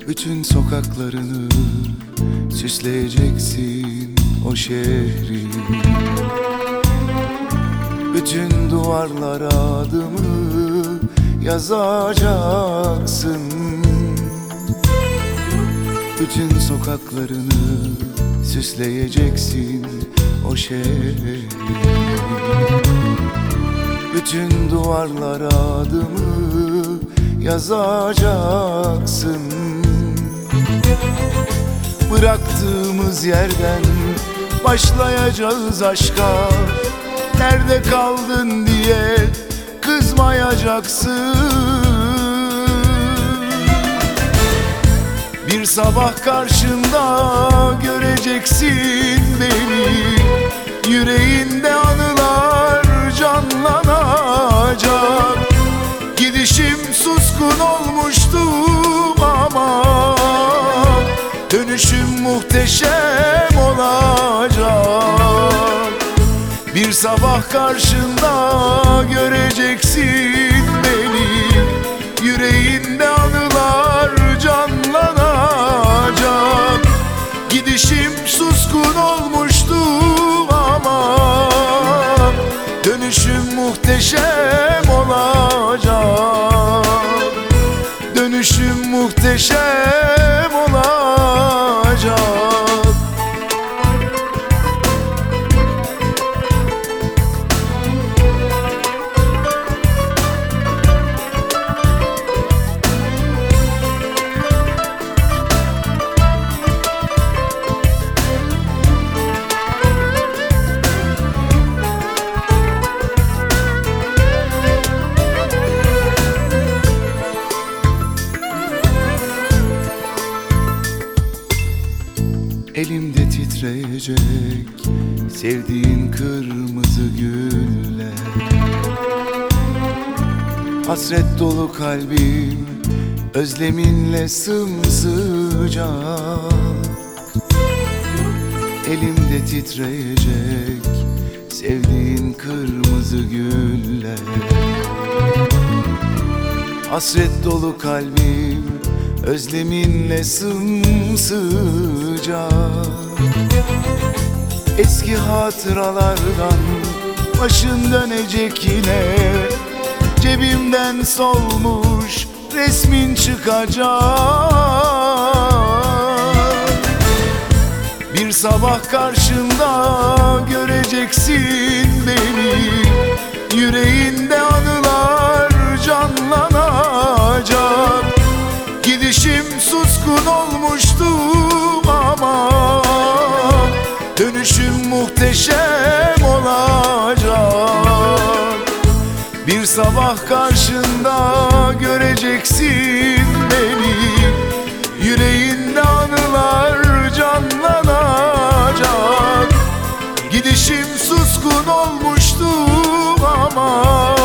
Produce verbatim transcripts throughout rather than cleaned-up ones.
Bütün sokaklarını süsleyeceksin o şehrin. Bütün duvarlara adımı yazacaksın. Bütün sokaklarını süsleyeceksin o şehrin. Bütün duvarlara adımı yazacaksın. Bıraktığımız yerden başlayacağız aşka. Nerede kaldın diye kızmayacaksın. Bir sabah karşında göreceksin beni. Yüreğinde anılar canlanacak. Gidişim suskun olmuştum ama dönüşüm muhteşem olacak. Bir sabah karşında göreceksin beni. Yüreğinde anılar canlanacak. Gidişim suskun olmuştum ama dönüşüm muhteşem olacak. Dönüşüm muhteşem olacak. Elimde titreyecek sevdiğin kırmızı güller. Hasret dolu kalbim özleminle sımsıcak. Elimde titreyecek sevdiğin kırmızı güller. Hasret dolu kalbim özleminle sımsıcak. Eski hatıralardan başın dönecek yine. Cebimden solmuş resmin çıkacak. Bir sabah karşında göreceksin beni. Yüreğinde anılar canlanacak. Gidişim suskun olmuştum ama dönüşüm muhteşem olacak. Bir sabah karşında göreceksin beni. Yüreğinde anılar canlanacak. Gidişim suskun olmuştum ama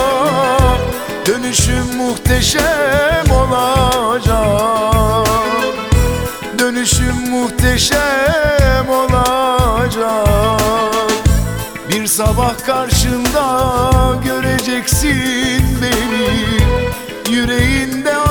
dönüşüm muhteşem olacak. Dönüşüm muhteşem olacak. Bir sabah karşında göreceksin beni. Yüreğinde